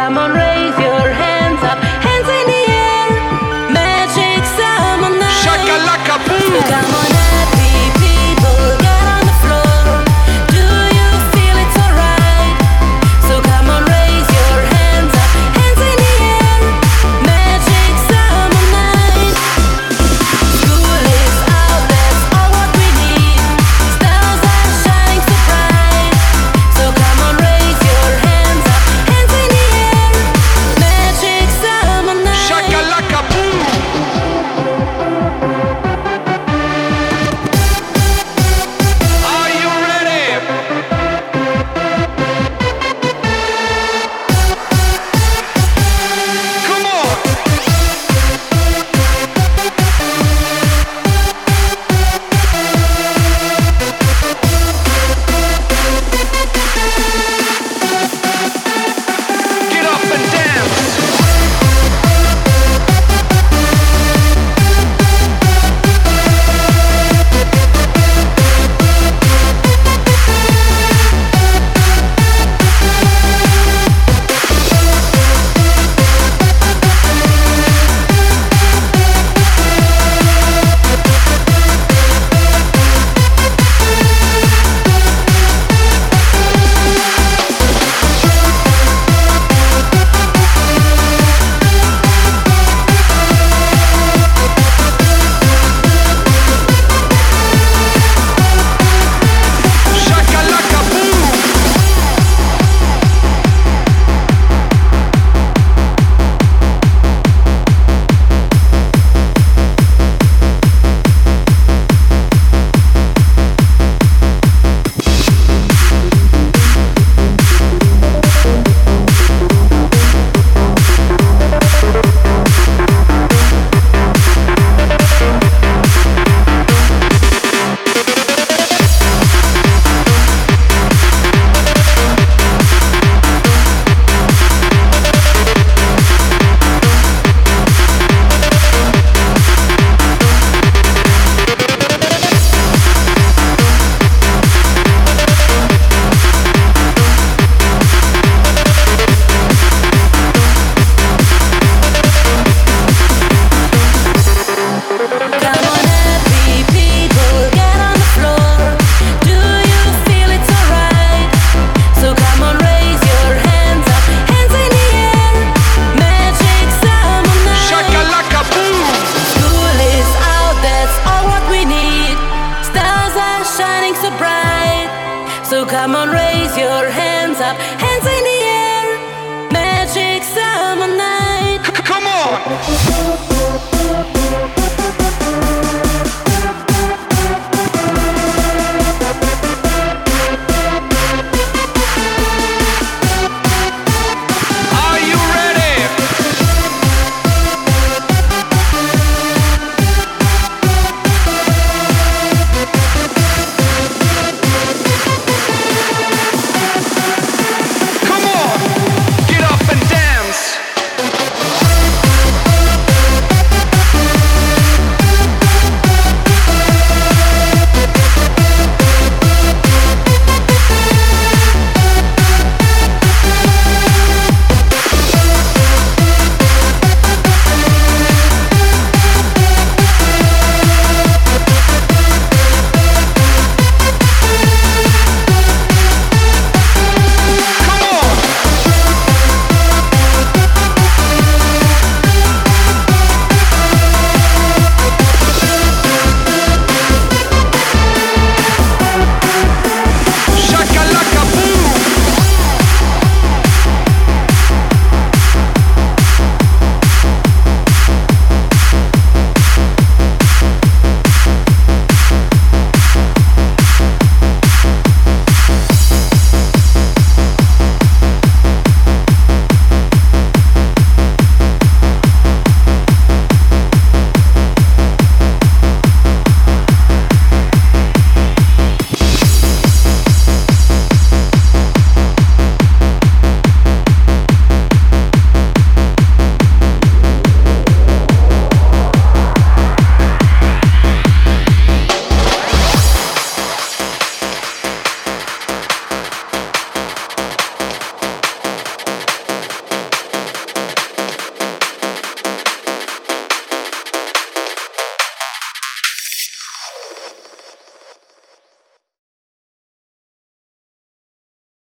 come on, raise your hands up, hands in the air. Magic summer night. Shakalaka boom. So come on, happy people, get on the floor. Do you feel it's alright? So come on, raise your hands up, hands in the air. Magic summer night. School is out, that's all what we need. Stars are shining so bright. So come on, raise your hands up, hands in the air. Magic summer night. Shakalaka boom. Are you ready? Come on. Get up and dance. Shakalaka boom. Come on, happy people, get on the floor. Do you feel it's alright? So come on, raise your hands up, hands in the air. Magic summer night. Shakalaka boom. School is out, that's all what we need. Stars are shining so bright. So come on, raise your hands up, hands in the air. Magic summer night.